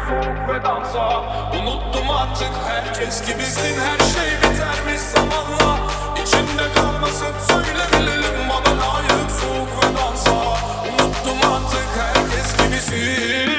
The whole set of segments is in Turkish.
soğuk ve dansa. Unuttum artık herkes gibisin, her şey bitermiş zamanla. İçinde kalmasın söyle bilelim, bana layık soğuk ve dansa. Unuttum artık herkes gibisin.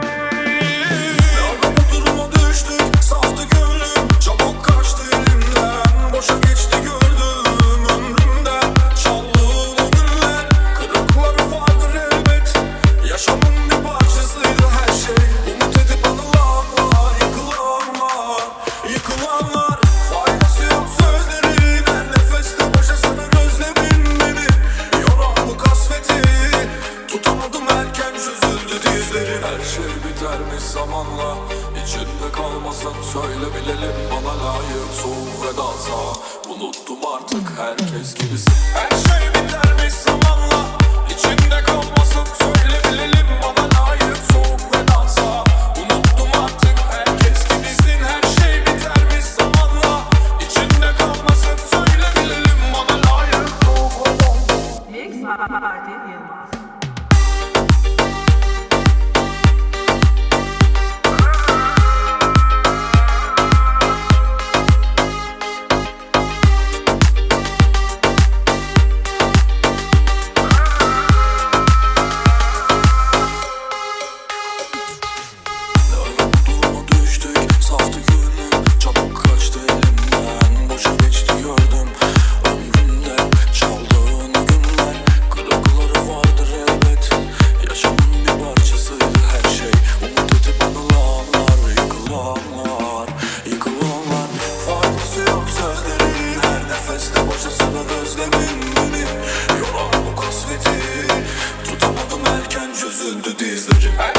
Yarın bu duruma düştük, sahtı gönlüm çabuk kaçtı elimden. Boşa geçti gördüm ömrümden çaldığım o günler. Kırıkları vardır elbet, yaşamın bir parçasıydı her şey. Umut edip anılanlar, yıkılanlar, yıkılanlar. Faydası yok sözlerin, her nefeste boşa sanır özlemin beni. Yoran bu kasveti, tutamadım erken çözüldü dizlerim. Her şey bitermiş zamanla, içinde kalmasın söyle bilelim, bana layık soğuk ve dansa. Unuttum artık herkes gibisin. Her şey bitermiş zamanla, içinde kalmasın söyle bilelim, bana layık soğuk ve dansa. Unuttum artık herkes gibisin. Her şey bitermiş zamanla, içinde kalmasın söyle bilelim, bana layık soğuk ve dansa. Mix Party Yılmaz. Yarın bu duruma düştük, sahtı gönlüm çabuk kaçtı elimden. Boşa geçti gördüm ömrümde çaldığın o günler. Kırıkları vardır elbet, yaşamın bir parçasıydı her şey. Umut edip anılanlar, yıkılanlar, yıkılanlar. Faydası yok sözlerin, her nefeste boşa sarar özlemin beni. Yoran bu kasveti, tutamadım erken çözüldü dizlerim.